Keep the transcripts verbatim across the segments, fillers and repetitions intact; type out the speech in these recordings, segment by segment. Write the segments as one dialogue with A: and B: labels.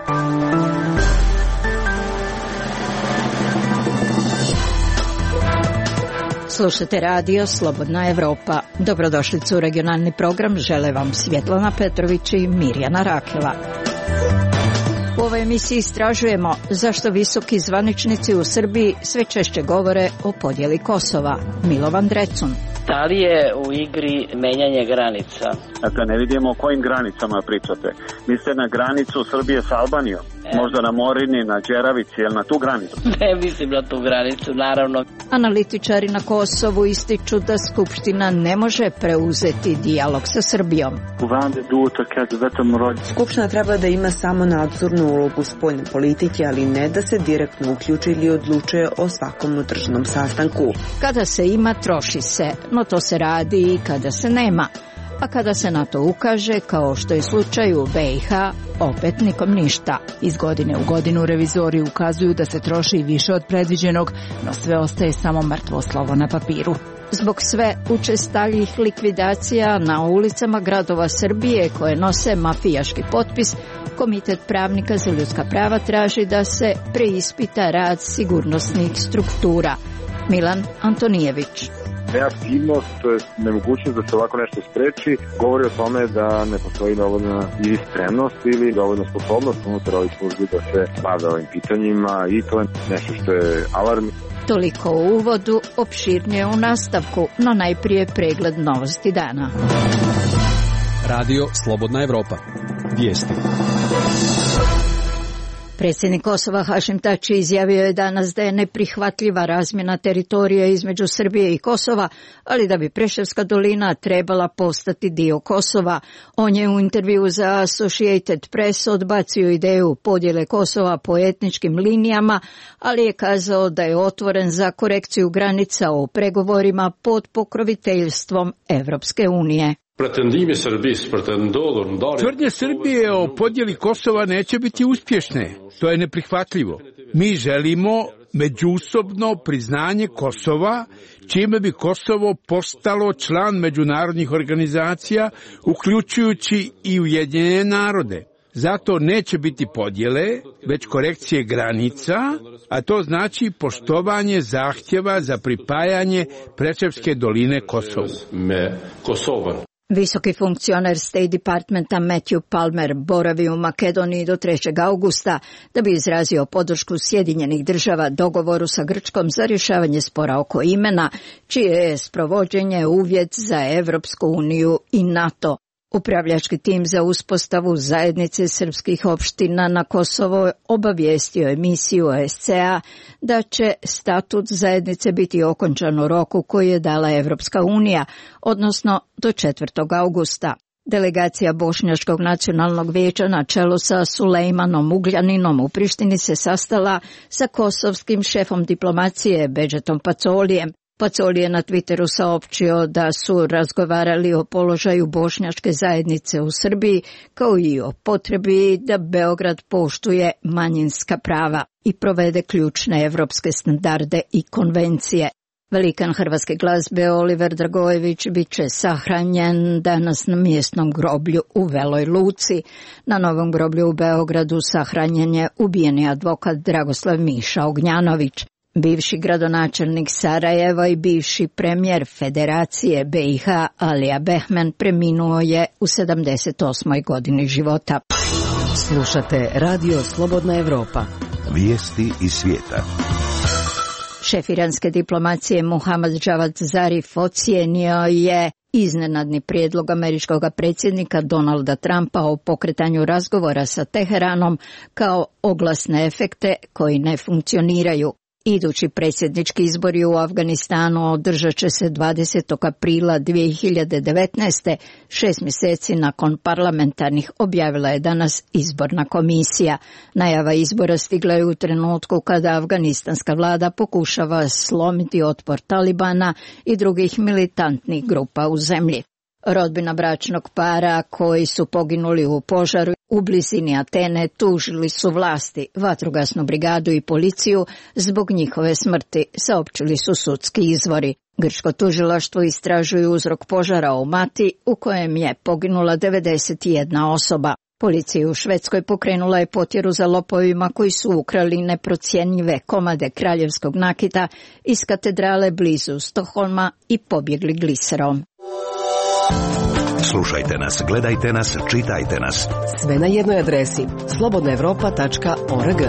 A: Slušate radio Slobodna Evropa. Dobrodošlicu u regionalni program. Žele vam Svjetlana Petrović i Mirjana Rakela. U ovoj emisiji istražujemo zašto visoki zvaničnici u Srbiji sve češće govore o podjeli Kosova. Milovan Drecun.
B: Da li je u igri menjanje granica?
C: Dakle, ne vidimo o kojim granicama pričate. Mislite na granicu Srbije s Albanijom? E. Možda na Morini, na Đeravici, ili na tu granicu?
B: Ne mislim na tu granicu, naravno.
A: Analitičari na Kosovu ističu da Skupština ne može preuzeti dijalog sa Srbijom.
D: Skupština treba da ima samo nadzornu ulogu spoljne politike, ali ne da se direktno uključi ili odlučuje o svakom unutrašnjem sastanku.
A: Kada se ima, troši se, no to se radi i kada se nema. A kada se na to ukaže, kao što je slučaj u B i H, opet nikom ništa.
E: Iz godine u godinu revizori ukazuju da se troši više od predviđenog, no sve ostaje samo mrtvo slovo na papiru.
A: Zbog sve učestaljih likvidacija na ulicama gradova Srbije koje nose mafijaški potpis, Komitet pravnika za ljudska prava traži da se preispita rad sigurnosnih struktura. Milan Antonijević.
F: Neaktivnost, to je nemogućnost da se ovako nešto spreči, govori o tome da ne postoji dovoljna ili spremnost ili dovoljna sposobnost unutar ovih službi da se bave ovim pitanjima i to je nešto što je alarm.
A: Toliko u uvodu, opširnije u nastavku, no najprije pregled novosti dana.
G: Radio Slobodna Evropa. Vijesti.
A: Predsjednik Kosova Hašim Tači izjavio je danas da je neprihvatljiva razmjena teritorija između Srbije i Kosova, ali da bi Preševska dolina trebala postati dio Kosova. On je u intervju za Associated Press odbacio ideju podjele Kosova po etničkim linijama, ali je kazao da je otvoren za korekciju granica u pregovorima pod pokroviteljstvom Evropske unije.
H: Tvrdnje Srbije o podjeli Kosova neće biti uspješne. To je neprihvatljivo. Mi želimo međusobno priznanje Kosova, čime bi Kosovo postalo član međunarodnih organizacija, uključujući i Ujedinjene narode. Zato neće biti podjele, već korekcije granica, a to znači poštovanje zahtjeva za pripajanje Preševske doline Kosovu.
A: Visoki funkcioner State Departmenta Matthew Palmer boravi u Makedoniji do trećeg augusta da bi izrazio podršku Sjedinjenih država dogovoru sa Grčkom za rješavanje spora oko imena, čije je sprovođenje uvjet za Evropsku uniju i NATO. Upravljački tim za uspostavu zajednice srpskih opština na Kosovo obavijestio emisiju O S C A da će statut zajednice biti okončan u roku koji je dala Evropska unija, odnosno do četvrtog augusta. Delegacija Bošnjačkog nacionalnog vijeća na čelu sa Sulejmanom Ugljaninom u Prištini se sastala sa kosovskim šefom diplomacije Bedžetom Pacolijem. Pacoli je na Twitteru saopćio da su razgovarali o položaju bošnjačke zajednice u Srbiji, kao i o potrebi da Beograd poštuje manjinska prava i provede ključne evropske standarde i konvencije. Velikan hrvatske glazbe Oliver Dragojević bit će sahranjen danas na mjesnom groblju u Veloj Luci. Na novom groblju u Beogradu sahranjen je ubijeni advokat Dragoslav Miša Ognjanović. Bivši gradonačelnik Sarajeva i bivši premijer Federacije B i H Alija Behmen preminuo je u sedamdeset osmoj godini života.
I: Slušate Radio Slobodna Evropa.
J: Vijesti iz svijeta.
A: Šef iranske diplomacije Muhammad Javad Zarif ocijenio je iznenadni prijedlog američkog predsjednika Donalda Trumpa o pokretanju razgovora sa Teheranom kao oglasne efekte koji ne funkcioniraju. Idući predsjednički izbori u Afganistanu održat će se dvadesetog aprila dvije hiljade devetnaeste. Šest mjeseci nakon parlamentarnih, objavila je danas izborna komisija. Najava izbora stigla je u trenutku kada afganistanska vlada pokušava slomiti otpor Talibana i drugih militantnih grupa u zemlji. Rodbina bračnog para koji su poginuli u požaru u blizini Atene tužili su vlasti, vatrogasnu brigadu i policiju zbog njihove smrti, saopćili su sudski izvori. Grčko tužilaštvo istražuje uzrok požara u Mati u kojem je poginula devedeset jedna osoba. Policija u Švedskoj pokrenula je potjeru za lopovima koji su ukrali neprocjenjive komade kraljevskog nakita iz katedrale blizu Stokholma i pobjegli gliserom.
J: Slušajte nas, gledajte nas, čitajte nas.
I: Sve na jednoj adresi slobodna evropa tačka org.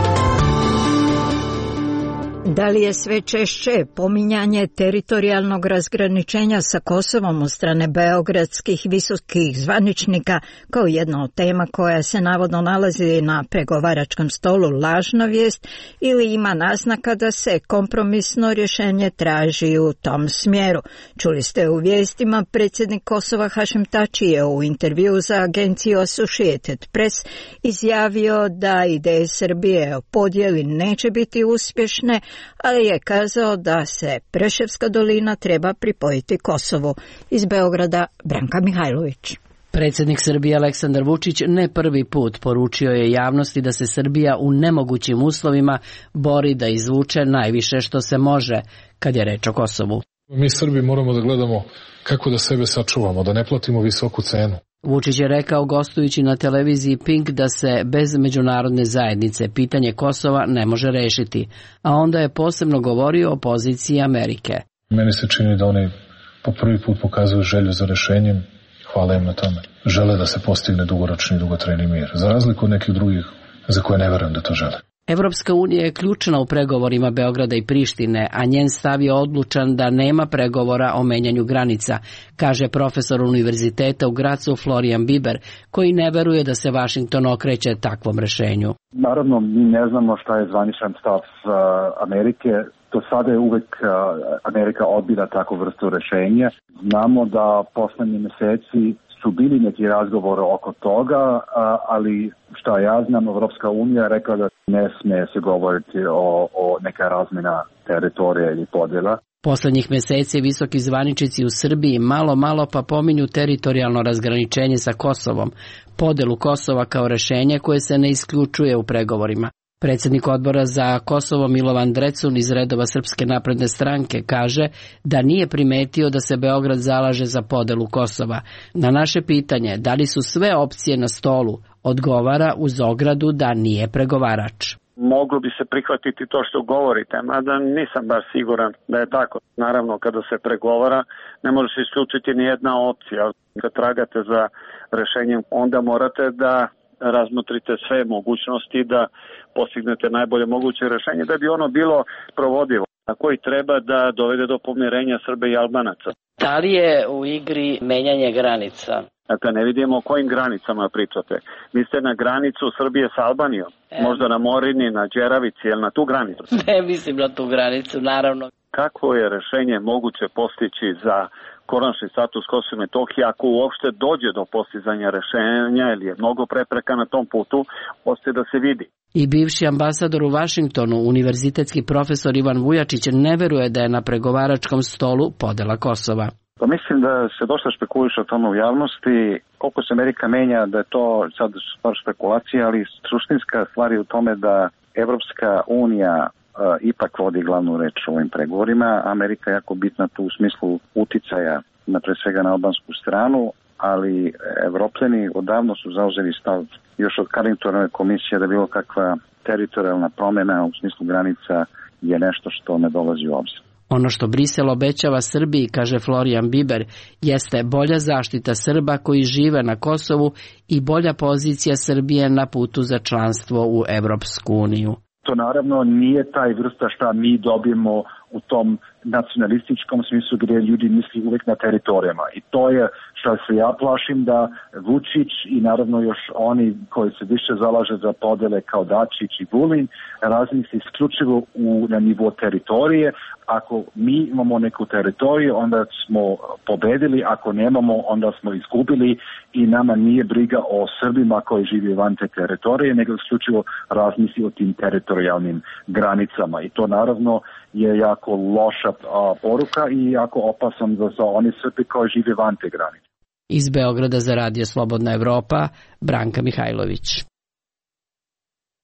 A: Da li je sve češće pominjanje teritorijalnog razgraničenja sa Kosovom od strane beogradskih visokih zvaničnika kao jedna od tema koja se navodno nalazi na pregovaračkom stolu lažna vijest ili ima naznaka da se kompromisno rješenje traži u tom smjeru? Čuli ste u vijestima, predsjednik Kosova Hašim Tači je u intervju za agenciju Associated Press izjavio da ideje Srbije o podjeli neće biti uspješne, ali je kazao da se Preševska dolina treba pripojiti Kosovu. Iz Beograda Branka Mihajlović.
K: Predsjednik Srbije Aleksandar Vučić ne prvi put poručio je javnosti da se Srbija u nemogućim uslovima bori da izvuče najviše što se može kad je reč o Kosovu.
L: Mi Srbi moramo da gledamo kako da sebe sačuvamo, da ne platimo visoku cenu.
K: Vučić je rekao gostujući na televiziji Pink da se bez međunarodne zajednice pitanje Kosova ne može rešiti, a onda je posebno govorio o poziciji Amerike.
L: Meni se čini da oni po prvi put pokazuju želju za rešenjem, hvala im na tome. Žele da se postigne dugoročni i dugotrajni mir, za razliku od nekih drugih za koje ne verujem da to žele.
K: Evropska unija je ključna u pregovorima Beograda i Prištine, a njen stav je odlučan da nema pregovora o menjanju granica, kaže profesor univerziteta u Gracu Florian Biber, koji ne veruje da se Vašington okreće takvom rešenju.
M: Naravno, mi ne znamo šta je zvaničan stav Amerike. Do sada je uvek Amerika odbila takvu vrstu rešenja. Znamo da poslednje meseci su bili neki razgovor oko toga, ali šta ja znam, Evropska unija rekla da ne smije se govoriti o, o neka razmjena teritorija ili podjela.
K: Poslednjih meseci visoki zvaničici u Srbiji malo malo pa pominju teritorijalno razgraničenje sa Kosovom, podelu Kosova kao rešenje koje se ne isključuje u pregovorima. Predsjednik odbora za Kosovo Milovan Drecun iz redova Srpske napredne stranke kaže da nije primetio da se Beograd zalaže za podelu Kosova. Na naše pitanje da li su sve opcije na stolu, odgovara uz ogradu da nije pregovarač.
C: Moglo bi se prihvatiti to što govorite, mada nisam baš siguran da je tako. Naravno, kada se pregovara, ne može se isključiti ni jedna opcija. Kad tragate za rešenjem, onda morate da razmotrite sve mogućnosti da postignete najbolje moguće rešenje da bi ono bilo provodivo, a koji treba da dovede do pomirenja Srba i Albanaca.
B: Da li je u igri menjanje granica?
C: Dakle, ne vidimo o kojim granicama pričate. Mislite na granicu Srbije s Albanijom? E. Možda na Morini, na Đeravici, ili na tu granicu?
B: Ne mislim na tu granicu, naravno.
C: Kako je rešenje moguće postići za konačni status Kosova i Metohije ako uopšte dođe do postizanja rešenja ili je mnogo prepreka na tom putu, ostaje da se vidi.
K: I bivši ambasador u Vašingtonu, univerzitetski profesor Ivan Vujačić, ne veruje da je na pregovaračkom stolu podela Kosova.
N: Pa mislim da se dosta špekuliše o tome u javnosti. Koliko se Amerika menja, da je to sad stvar spekulacije, ali suštinska stvar je u tome da Evropska unija Uh, ipak vodi glavnu reč u ovim pregovorima. Amerika je jako bitna tu u smislu uticaja na pre svega na albansku stranu, ali Evropljani odavno su zauzeli stav još od Carringtonove komisije da bilo kakva teritorijalna promjena u smislu granica je nešto što ne dolazi u obzir.
K: Ono što Brisel obećava Srbiji, kaže Florian Biber, jeste bolja zaštita Srba koji žive na Kosovu i bolja pozicija Srbije na putu za članstvo u Evropsku uniju.
M: To naravno nije taj vrsta šta mi dobijemo u tom nacionalističkom smislu gdje ljudi misli uvijek na teritorijama. I to je što se ja plašim da Vučić i naravno još oni koji se više zalaže za podele kao Dačić i Vulin razmisli isključivo u, na nivou teritorije. Ako mi imamo neku teritoriju, onda smo pobedili, ako nemamo, onda smo izgubili i nama nije briga o Srbima koji žive van te teritorije, nego isključivo razmisli o tim teritorijalnim granicama. I to naravno je jako loša a, poruka i jako opasan za, za oni Srbi koji žive van te granice.
K: Iz Beograda za Radio Slobodna Evropa, Branka Mihajlović.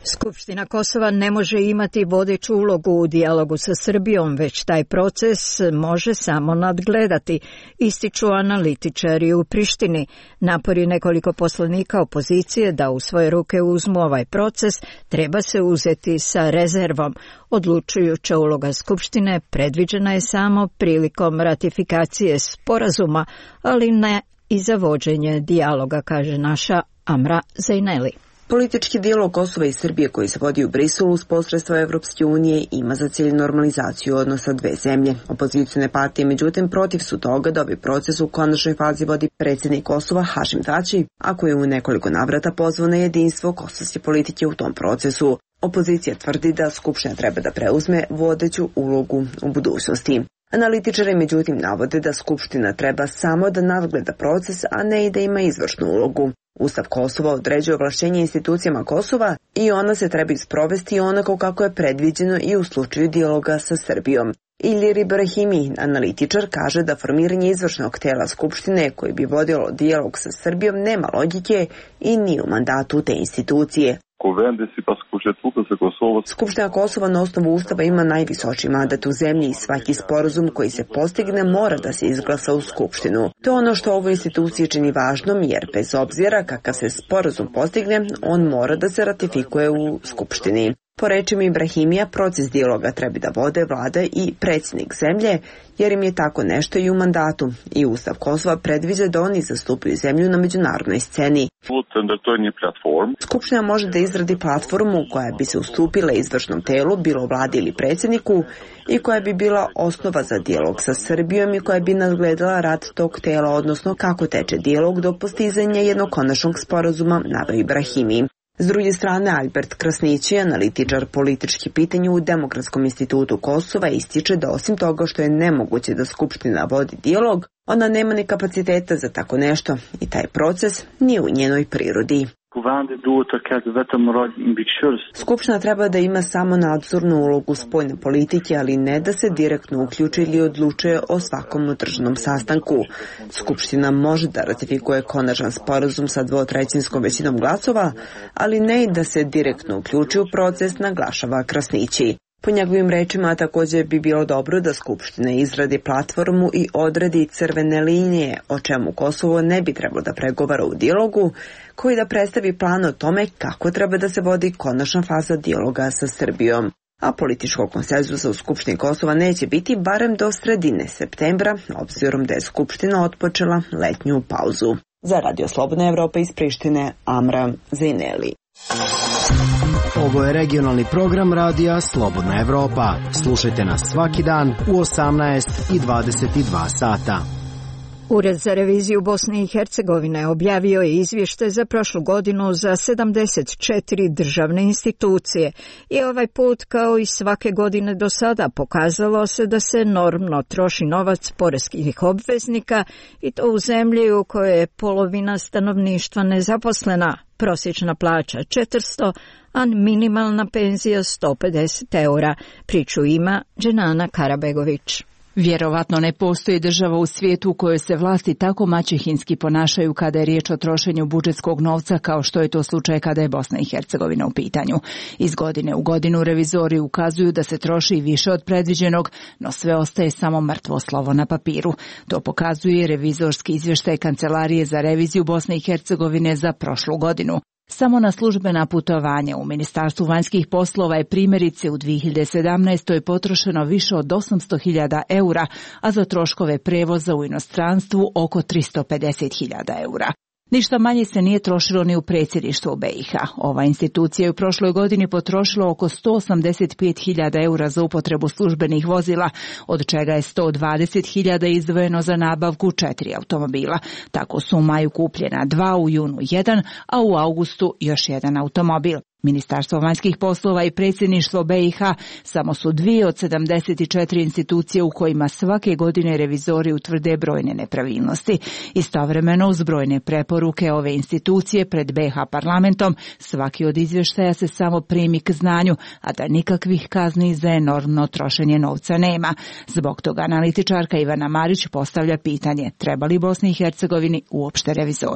A: Skupština Kosova ne može imati vodeću ulogu u dijalogu sa Srbijom, već taj proces može samo nadgledati, ističu analitičari u Prištini. Napori nekoliko poslanika opozicije da u svoje ruke uzmu ovaj proces treba se uzeti sa rezervom. Odlučujuća uloga Skupštine predviđena je samo prilikom ratifikacije sporazuma, ali ne i za vođenje dijaloga, kaže naša Amra Zejneli.
D: Politički dijalog Kosova i Srbije koji se vodi u Briselu uz posredstvo Evropske unije ima za cilj normalizaciju odnosa dve zemlje. Opozicione partije, međutim, protiv su toga da ovaj proces u konačnoj fazi vodi predsjednik Kosova Hašim Tači, a koji je u nekoliko navrata pozvao na jedinstvo kosovske politike u tom procesu. Opozicija tvrdi da Skupština treba da preuzme vodeću ulogu u budućnosti. Analitičari međutim navode da Skupština treba samo da nadgleda proces, a ne i da ima izvršnu ulogu. Ustav Kosova određuje ovlašćenje institucijama Kosova i ona se treba isprovesti onako kako je predviđeno i u slučaju dijaloga sa Srbijom. Ilir Ibrahimi, analitičar, kaže da formiranje izvršnog tela Skupštine koji bi vodilo dijalog sa Srbijom nema logike i nije u mandatu te institucije. Skupština Kosova na osnovu Ustava ima najvisoči mandat u zemlji i svaki sporazum koji se postigne mora da se izglasa u Skupštinu. To je ono što ovoj instituciji čini važnom, jer bez obzira kakav se sporazum postigne, on mora da se ratifikuje u Skupštini. Po rečima Ibrahimija, proces dijaloga treba da vode vlada i predsjednik zemlje, jer im je tako nešto i u mandatu. I Ustav Kosova predviđa da oni zastupaju zemlju na međunarodnoj sceni. Skupština može da izradi platformu koja bi se ustupila izvršnom telu, bilo vladi ili predsjedniku, i koja bi bila osnova za dijalog sa Srbijom i koja bi nadgledala rad tog tela, odnosno kako teče dijalog do postizanja jednog konačnog sporazuma, naveo Ibrahimi. S druge strane, Albert Krasnići, analitičar politički pitanja u Demokratskom institutu Kosova, ističe da osim toga što je nemoguće da Skupština vodi dijalog, ona nema ni kapaciteta za tako nešto i taj proces nije u njenoj prirodi. Skupština treba da ima samo nadzornu ulogu spoljne politike, ali ne da se direktno uključi ili odlučuje o svakom državnom sastanku. Skupština može da ratifikuje konačan sporazum sa dvotrećinskom većinom glasova, ali ne i da se direktno uključi u proces, naglašava Krasnići. Po njegovim rečima također bi bilo dobro da Skupština izradi platformu i odredi crvene linije, o čemu Kosovo ne bi trebalo da pregovara u dijalogu, koji da predstavi plan o tome kako treba da se vodi konačna faza dijaloga sa Srbijom. A političkog konsenzusa u Skupštini Kosova neće biti barem do sredine septembra, obzirom da je Skupština otpočela letnju pauzu. Za Radio Slobodna Evropa iz Prištine, Amra Zejneli.
O: Ovo je regionalni program radija Slobodna Evropa. Slušajte nas svaki dan u osamnaest i dvadeset dva sata.
A: Ured za reviziju Bosne i Hercegovine objavio je izvještaj za prošlu godinu za sedamdeset četiri državne institucije i ovaj put, kao i svake godine do sada, pokazalo se da se enormno troši novac poreskih obveznika i to u zemlji u kojoj je polovina stanovništva nezaposlena, prosječna plaća četiristo, a minimalna penzija sto pedeset eura. Priču ima Dženana Karabegović.
E: Vjerovatno ne postoji država u svijetu u kojoj se vlasti tako maćehinski ponašaju kada je riječ o trošenju budžetskog novca kao što je to slučaj kada je Bosna i Hercegovina u pitanju. Iz godine u godinu revizori ukazuju da se troši više od predviđenog, no sve ostaje samo mrtvo slovo na papiru. To pokazuje revizorski izvještaj Kancelarije za reviziju Bosne i Hercegovine za prošlu godinu. Samo na službena putovanja u Ministarstvu vanjskih poslova je primjerice u dvije hiljade sedamnaestoj potrošeno više od osamsto hiljada eura, a za troškove prevoza u inostranstvu oko tristo pedeset hiljada eura. Ništa manje se nije trošilo ni u predsjedništvu B i H. Ova institucija je u prošloj godini potrošila oko sto osamdeset pet hiljada eura za upotrebu službenih vozila, od čega je sto dvadeset hiljada izdvojeno za nabavku četiri automobila. Tako su u maju kupljena dva, u junu jedan, a u augustu još jedan automobil. Ministarstvo vanjskih poslova i predsjedništvo B i H samo su dvije od sedamdeset četiri institucije u kojima svake godine revizori utvrde brojne nepravilnosti. Istovremeno, uz brojne preporuke ove institucije pred B i H parlamentom, svaki od izvještaja se samo primi k znanju, a da nikakvih kazni za enormno trošenje novca nema. Zbog toga analitičarka Ivana Marić postavlja pitanje: treba li Bosni i Hercegovini uopšte revizori?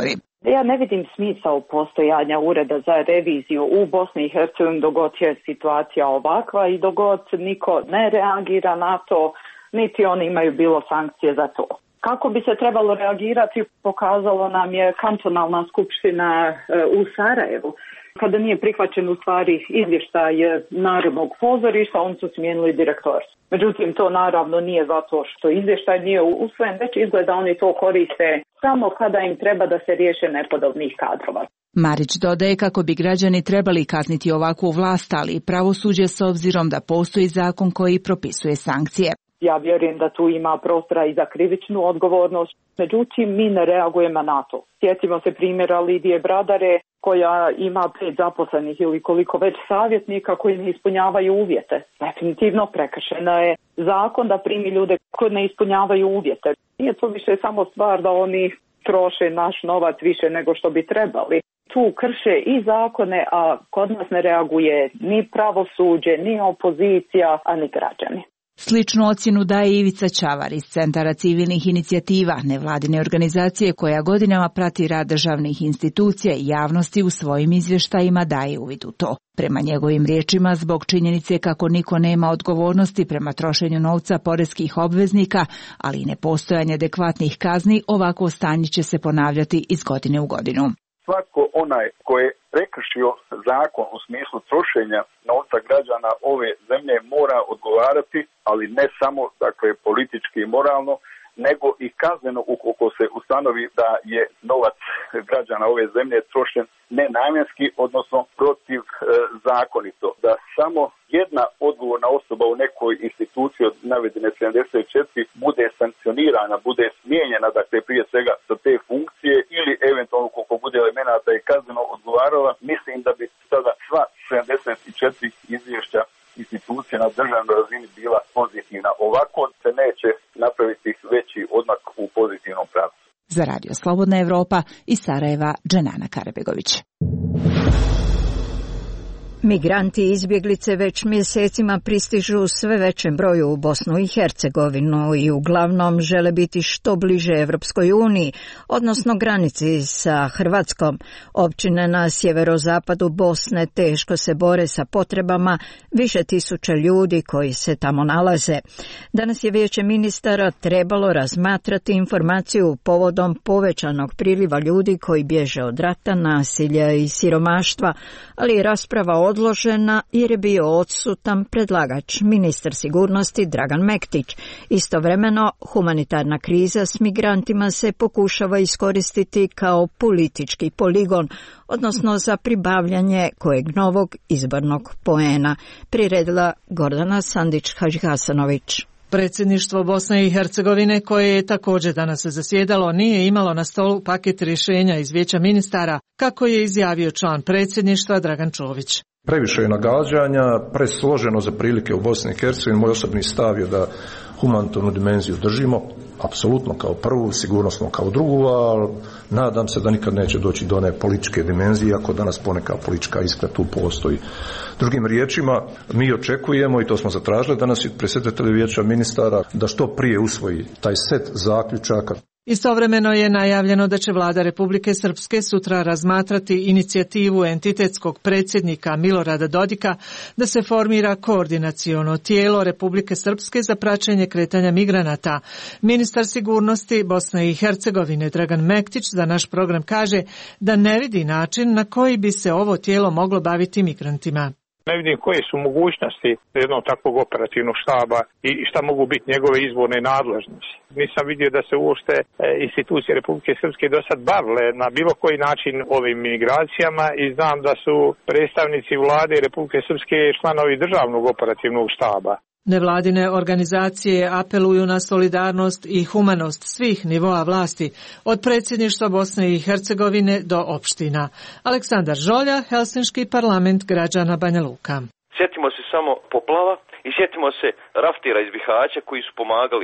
P: Ja ne vidim smisao postojanja ureda za reviziju u Bosni i Hercegovini dok god je situacija ovakva i dok god niko ne reagira na to, niti oni imaju bilo sankcije za to. Kako bi se trebalo reagirati pokazalo nam je kantonalna skupština u Sarajevu. Kada nije prihvaćen u stvari izvještaj Narodnog pozorišta, on su smijenili direktor. Međutim, to naravno nije zato što izvještaj nije usvojen, već izgleda oni to koriste samo kada im treba da se riješe nepodobnih kadrova.
E: Marić dodaje kako bi građani trebali kazniti ovakvu vlast, ali i pravosuđe s obzirom da postoji zakon koji propisuje sankcije.
P: Ja vjerujem da tu ima prostora i za krivičnu odgovornost, međutim mi ne reagujemo na to. Sjetimo se primjera Lidije Bradare koja ima pet zaposlenih ili koliko već savjetnika koji ne ispunjavaju uvjete. Definitivno prekršena je zakon da primi ljude koji ne ispunjavaju uvjete. Nije to više samo stvar da oni troše naš novac više nego što bi trebali. Tu krše i zakone, a kod nas ne reaguje ni pravosuđe, ni opozicija, a ni građani.
E: Sličnu ocjenu daje Ivica Čavar iz Centara civilnih inicijativa, nevladine organizacije koja godinama prati rad državnih institucija i javnosti u svojim izvještajima daje uvid u to. Prema njegovim riječima, zbog činjenice kako niko nema odgovornosti prema trošenju novca poreskih obveznika, ali i nepostojanje adekvatnih kazni, ovako stanje će se ponavljati iz godine u godinu.
Q: Svako onaj ko je prekršio zakon u smislu trošenja novca građana ove zemlje mora odgovarati, ali ne samo dakle politički i moralno, nego i kazneno ukoliko se ustanovi da je novac građana ove zemlje trošen nenamjenski, odnosno protiv e, zakonito. Da samo jedna odgovorna osoba u nekoj instituciji od navedene sedamdeset četiri bude sankcionirana, bude smijenjena, dakle prije svega sa te funkcije ili eventualno koliko bude elemenata i kazneno odgovarala, mislim da bi sada sva sedamdeset četiri izvješća institucija na državnoj razini bila pozitivna. Ovako se neće napraviti veći odmak u pozitivnom pravcu.
E: Za Radio Slobodna Evropa iz Sarajeva, Dženana Karabegović.
A: Migranti i izbjeglice već mjesecima pristižu u sve većem broju u Bosnu i Hercegovinu i uglavnom žele biti što bliže Evropskoj uniji, odnosno granici sa Hrvatskom. Općine na sjeverozapadu Bosne teško se bore sa potrebama više tisuća ljudi koji se tamo nalaze. Danas je Vijeće ministara trebalo razmatrati informaciju povodom povećanog priliva ljudi koji bježe od rata, nasilja i siromaštva, ali i rasprava odložena jer je bio odsutan predlagač, ministar sigurnosti Dragan Mektić. Istovremeno, humanitarna kriza s migrantima se pokušava iskoristiti kao politički poligon, odnosno za pribavljanje kojeg novog izbornog poena, priredila Gordana Sandić-Hadžihasanović.
R: Predsjedništvo Bosne i Hercegovine, koje je također danas zasjedalo, nije imalo na stolu paket rješenja iz Vijeća ministara, kako je izjavio član predsjedništva Dragan Čović.
S: Previše je nagađanja, presloženo za prilike u Bosni i Hercegovini. Moj osobni stav je da humanitarnu dimenziju držimo, apsolutno kao prvu, sigurnosno kao drugu, ali nadam se da nikad neće doći do one političke dimenzije, ako danas poneka politička iskra tu postoji. Drugim riječima, mi očekujemo, i to smo zatražili danas i predsjedatelja Vijeća ministara, da što prije usvoji taj set zaključaka.
R: Istovremeno je najavljeno da će vlada Republike Srpske sutra razmatrati inicijativu entitetskog predsjednika Milorada Dodika da se formira koordinaciono tijelo Republike Srpske za praćenje kretanja migranata. Ministar sigurnosti Bosne i Hercegovine Dragan Mektić za naš program kaže da ne vidi način na koji bi se ovo tijelo moglo baviti migrantima.
T: Ne vidim koje su mogućnosti jednog takvog operativnog štaba i šta mogu biti njegove izborne nadležnosti. Nisam vidio da se uopšte institucije Republike Srpske do sad bavile na bilo koji način ovim migracijama i znam da su predstavnici vlade Republike Srpske članovi državnog operativnog štaba.
R: Nevladine organizacije apeluju na solidarnost i humanost svih nivoa vlasti, od predsjedništva Bosne i Hercegovine do opština. Aleksandar Žolja, Helsinški parlament građana Banja Luka.
U: Sjetimo se samo poplava i sjetimo se raftira iz Bihaća koji su pomagali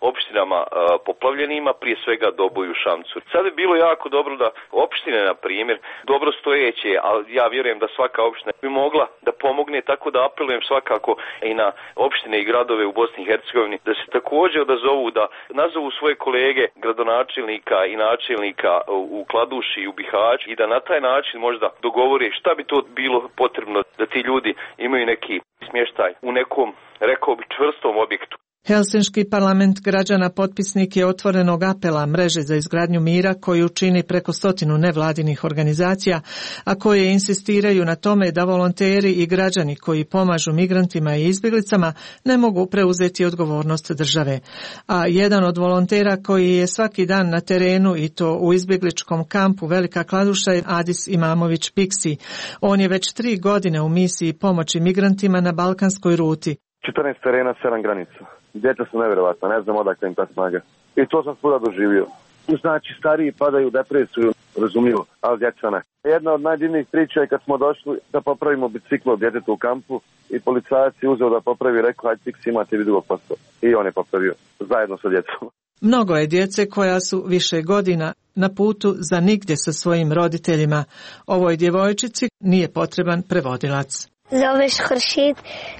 U: opštinama a, poplavljenima, prije svega Doboju, Šamcu. Sad je bilo jako dobro da opštine, na primjer, dobro stojeće, ali ja vjerujem da svaka opština bi mogla da pomogne, tako da apelujem svakako i na opštine i gradove u Bosni i Hercegovini da se također odazovu, da nazovu svoje kolege gradonačelnika i načelnika u Kladuši i u Bihaću i da na taj način možda dogovore šta bi to bilo potrebno da ti ljudi imaju neki smještaj u nekom, rekao bi, čvrstom objektu.
R: Helsinški parlament građana potpisnik je otvorenog apela mreže za izgradnju mira koju čini preko stotinu nevladinih organizacija, a koje insistiraju na tome da volonteri i građani koji pomažu migrantima i izbjeglicama ne mogu preuzeti odgovornost države. A jedan od volontera koji je svaki dan na terenu i to u izbjegličkom kampu Velika Kladuša je Adis Imamović Piksi. On je već tri godine u misiji pomoći migrantima na balkanskoj ruti.
F: četrnaest terena, sedam granica. Djeca su nevjerovatna, ne znam odakle im ta snaga. I to sam svuda doživio. Znači, stariji padaju u depresiju, razumljivo, ali djeca ne. Jedna od najdivnijih priča je kad smo došli da popravimo biciklo od djetetu u kampu i policajac je uzeo da popravi, rekao, hajde Piksi, imate vi drugog posla. I on je popravio, zajedno sa djecom.
R: Mnogo je djece koja su više godina na putu za nigdje sa svojim roditeljima. Ovoj djevojčici nije potreban prevodilac.
V: Zoveš Hršid,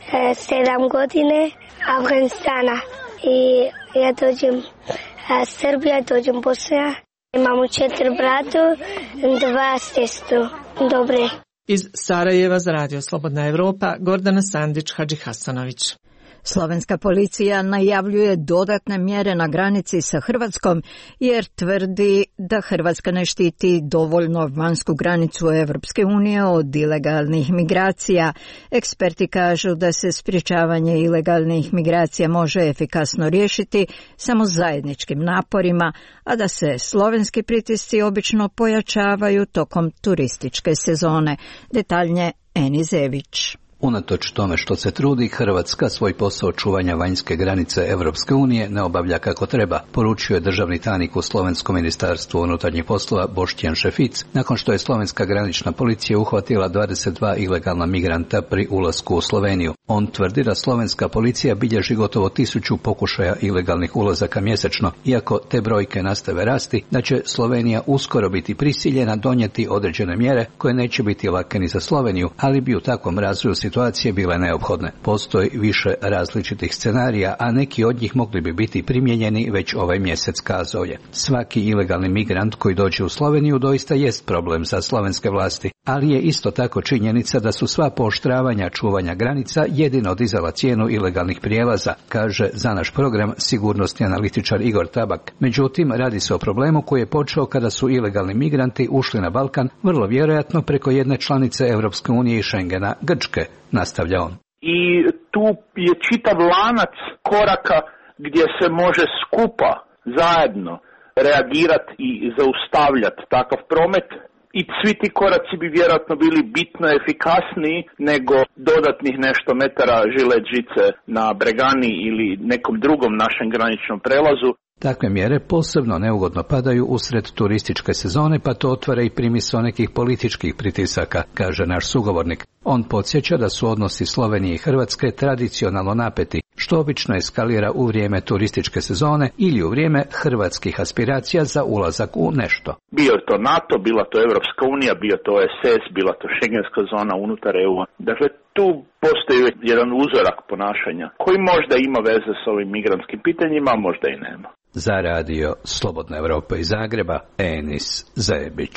V: sedam godine, Afganistana. I ja dođem Srbija, dođem Bosna. Imamo četiri bratu, dva sestru. Dobre.
R: Iz Sarajeva za Radio Slobodna Evropa, Gordana Sandić, Hadži Hasanović.
A: Slovenska policija najavljuje dodatne mjere na granici sa Hrvatskom jer tvrdi da Hrvatska ne štiti dovoljno vanjsku granicu Evropske unije od ilegalnih migracija. Eksperti kažu da se sprječavanje ilegalnih migracija može efikasno riješiti samo zajedničkim naporima, a da se slovenski pritisci obično pojačavaju tokom turističke sezone. Detaljnije Eni Zević.
W: Unatoč tome što se trudi, Hrvatska svoj posao čuvanja vanjske granice Evropske unije ne obavlja kako treba, poručio je državni tajnik u Slovenskom ministarstvu unutarnjih poslova Boštjan Šefic, nakon što je slovenska granična policija uhvatila dvadeset dva ilegalna migranta pri ulasku u Sloveniju. On tvrdi da slovenska policija bilježi gotovo tisuću pokušaja ilegalnih ulazaka mjesečno, iako te brojke nastave rasti, da će Slovenija uskoro biti prisiljena donijeti određene mjere koje neće biti lake ni za Sloveniju, ali bi u takvom razvoju situacije bile neophodne. Postoji više različitih scenarija, a neki od njih mogli bi biti primijenjeni već ovaj mjesec, kazao je. Svaki ilegalni migrant koji dođe u Sloveniju doista jest problem za slovenske vlasti, ali je isto tako činjenica da su sva pooštravanja čuvanja granica jedino dizala cijenu ilegalnih prijelaza, kaže za naš program sigurnosni analitičar Igor Tabak. Međutim, radi se o problemu koji je počeo kada su ilegalni migranti ušli na Balkan, vrlo vjerojatno preko jedne članice Europske unije i Schengena, Grčke, nastavlja on.
T: I tu je čitav lanac koraka gdje se može skupa, zajedno reagirati i zaustavljati takav promet. I svi ti koraci bi vjerojatno bili bitno efikasniji nego dodatnih nešto metara žilet žice na Bregani ili nekom drugom našem graničnom prelazu.
W: Takve mjere posebno neugodno padaju usred turističke sezone, pa to otvara i primisao nekih političkih pritisaka, kaže naš sugovornik. On podsjeća da su odnosi Slovenije i Hrvatske tradicionalno napeti, što obično eskalira u vrijeme turističke sezone ili u vrijeme hrvatskih aspiracija za ulazak u nešto.
T: Bio je to NATO, bila to Evropska unija, bio to O S S, bila to Schengenska zona unutar E U-a. Dakle, tu postoji jedan uzorak ponašanja koji možda ima veze s ovim migrantskim pitanjima, a možda i nema.
W: Za radio Slobodna Evropa iz Zagreba, Enis Zebić.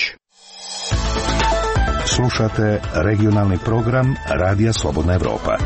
J: Slušate regionalni program Radija Slobodna Evropa.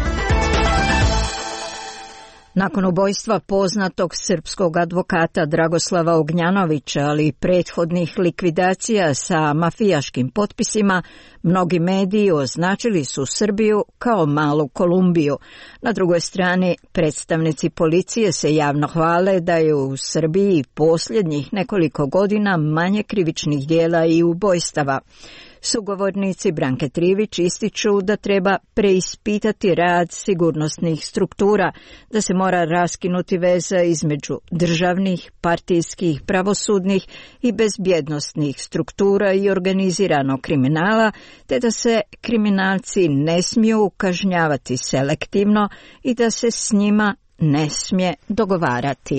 A: Nakon ubojstva poznatog srpskog advokata Dragoslava Ognjanovića, ali i prethodnih likvidacija sa mafijaškim potpisima, mnogi mediji označili su Srbiju kao malu Kolumbiju. Na drugoj strani, predstavnici policije se javno hvale da je u Srbiji posljednjih nekoliko godina manje krivičnih djela i ubojstava. Sugovornici Branke Trivić ističu da treba preispitati rad sigurnosnih struktura, da se mora raskinuti veza između državnih, partijskih, pravosudnih i bezbjednostnih struktura i organiziranog kriminala, te da se kriminalci ne smiju kažnjavati selektivno i da se s njima ne smije dogovarati.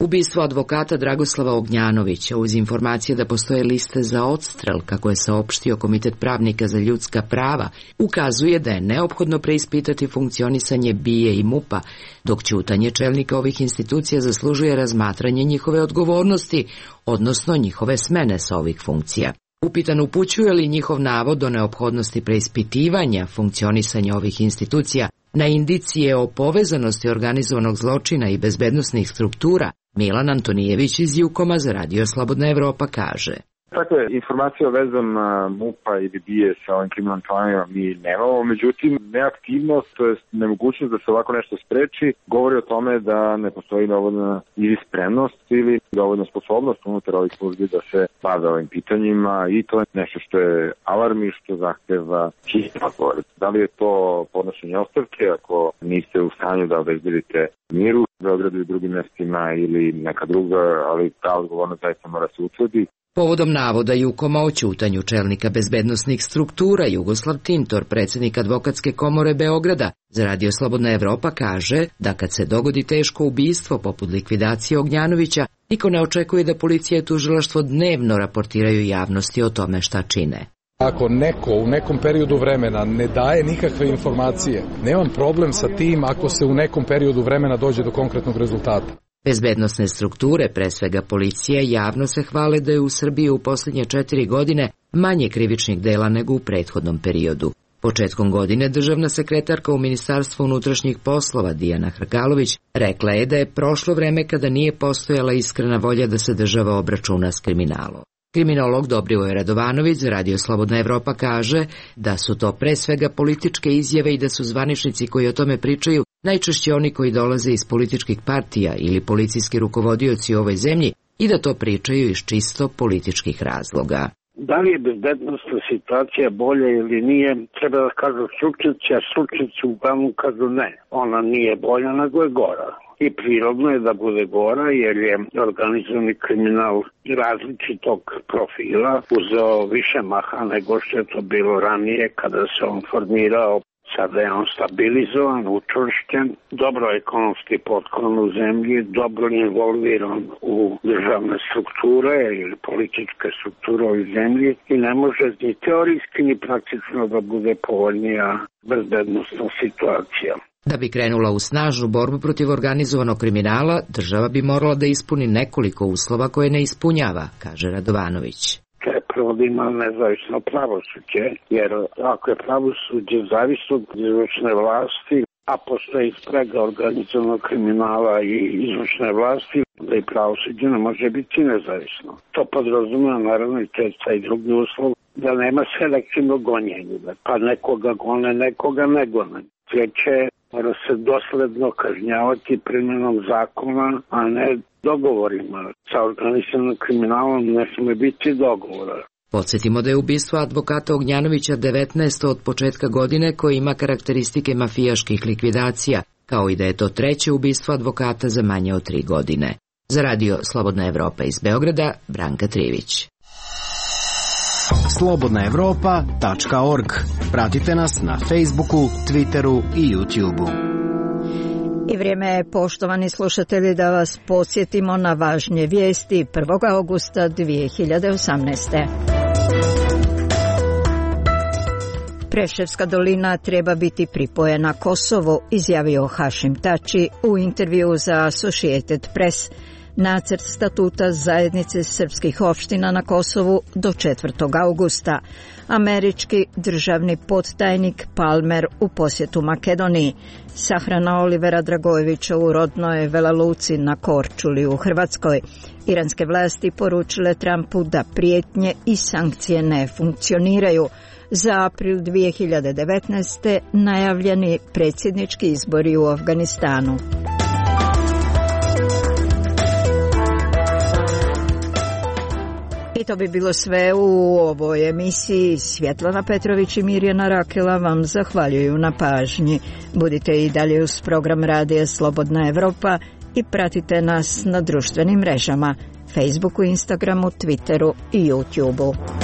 G: Ubistvo advokata Dragoslava Ognjanovića uz informacije da postoje liste za odstrel, kako je saopštio Komitet pravnika za ljudska prava, ukazuje da je neophodno preispitati funkcionisanje B I A i M U P-a, dok ćutanje čelnika ovih institucija zaslužuje razmatranje njihove odgovornosti, odnosno njihove smene sa ovih funkcija. Upitan upućuje li njihov navod o neophodnosti preispitivanja funkcionisanja ovih institucija na indicije o povezanosti organizovanog zločina i bezbednosnih struktura, Milan Antonijević iz Jukoma za Radio Slobodna Evropa kaže:
F: Takve informacije o vezama M U P-a ili B I A sa ovim kriminalnim klanima mi nemamo, međutim neaktivnost, to jest nemogućnost da se ovako nešto spreči, govori o tome da ne postoji dovoljna ili spremnost ili dovoljna sposobnost unutar ovih službi da se bave ovim pitanjima i to je nešto što je alarm i što zahteva hitan odgovor. Da li je to podnošenje ostavke ako niste u stanju da obezbedite mir u Beogradu i drugim mestima ili neka druga, ali ta odgovornost zaista mora se utvrdi.
G: Povodom navoda Jukoma o ćutanju čelnika bezbednosnih struktura, Jugoslav Tintor, predsjednik Advokatske komore Beograda, za Radio Slobodna Evropa kaže da kad se dogodi teško ubistvo poput likvidacije Ognjanovića, niko ne očekuje da policija i tužilaštvo dnevno raportiraju javnosti o tome šta čine.
H: Ako neko u nekom periodu vremena ne daje nikakve informacije, nemam problem sa tim ako se u nekom periodu vremena dođe do konkretnog rezultata.
G: Bezbednosne strukture, pre svega policija, javno se hvale da je u Srbiji u posljednje četiri godine manje krivičnih dela nego u prethodnom periodu. Početkom godine državna sekretarka u Ministarstvu unutrašnjih poslova Dijana Hrkalović rekla je da je prošlo vreme kada nije postojala iskrena volja da se država obračuna s kriminalom. Kriminolog Dobrivoje Radovanović za Radio Slobodna Evropa kaže da su to pre svega političke izjave i da su zvaničnici koji o tome pričaju najčešće oni koji dolaze iz političkih partija ili policijski rukovodioci u ovoj zemlji i da to pričaju iz čisto političkih razloga.
I: Da li je bezbednostna situacija bolja ili nije, treba da kažu stručnjaci, a stručnjaci uglavnom kažu ne. Ona nije bolja, nego je gora. I prirodno je da bude gora jer je organizovani kriminal različitog profila uzeo više maha nego što je to bilo ranije kada se on formirao. Sada je on stabilizovan, učvršćen, dobro ekonomski potklon u zemlji, dobro involviran u državne strukture ili političke strukture u zemlji i ne može ni teorijski ni praktično da bude povoljnija bezbednostna situacija.
G: Da bi krenula u snažnu borbu protiv organizovanog kriminala, država bi morala da ispuni nekoliko uslova koje ne ispunjava, kaže Radovanović.
I: Prvo da ima nezavisno pravosuđe, jer ako je pravosuđe zavisno od izvršne vlasti, a postoji sprega organizovanog kriminala i izvršne vlasti, da i pravosuđe ne može biti nezavisno. To podrazumeva naravno i to je taj drugi uslov, da nema selektivno gonjenje, pa nekoga gone, nekoga ne gone. Treće, mora se dosledno kažnjavati primjenom zakona, a ne dogovorima. Sa organizovanim kriminalom ne sme biti dogovora.
G: Podsjetimo da je ubistvo advokata Ognjanovića devetnaesto od početka godine koje ima karakteristike mafijaških likvidacija, kao i da je to treće ubistvo advokata za manje od tri godine. Za Radio Slobodna Evropa iz Beograda, Branka Trivić.
O: slobodna evropa tačka org. Pratite nas na Facebooku, Twitteru i YouTubeu.
A: I vrijeme je, poštovani slušatelji, da vas podsjetimo na važnije vijesti prvog avgusta dvije hiljade osamnaeste. Preševska dolina treba biti pripojena Kosovu, izjavio Hašim Tači u intervju za Associated Press. Nacrt statuta zajednice srpskih opština na Kosovu do četvrtog avgusta. Američki državni podtajnik Palmer u posjetu Makedoniji. Sahrana Olivera Dragojevića u rodnoj Vela Luci na Korčuli u Hrvatskoj. Iranske vlasti poručile Trumpu da prijetnje i sankcije ne funkcioniraju. Za april dvije hiljade devetnaeste najavljeni predsjednički izbori u Afganistanu. I to bi bilo sve u ovoj emisiji. Svjetlana Petrović i Mirjana Rakela vam zahvaljuju na pažnji. Budite i dalje uz program Radija Slobodna Evropa i pratite nas na društvenim mrežama, Facebooku, Instagramu, Twitteru i YouTubeu.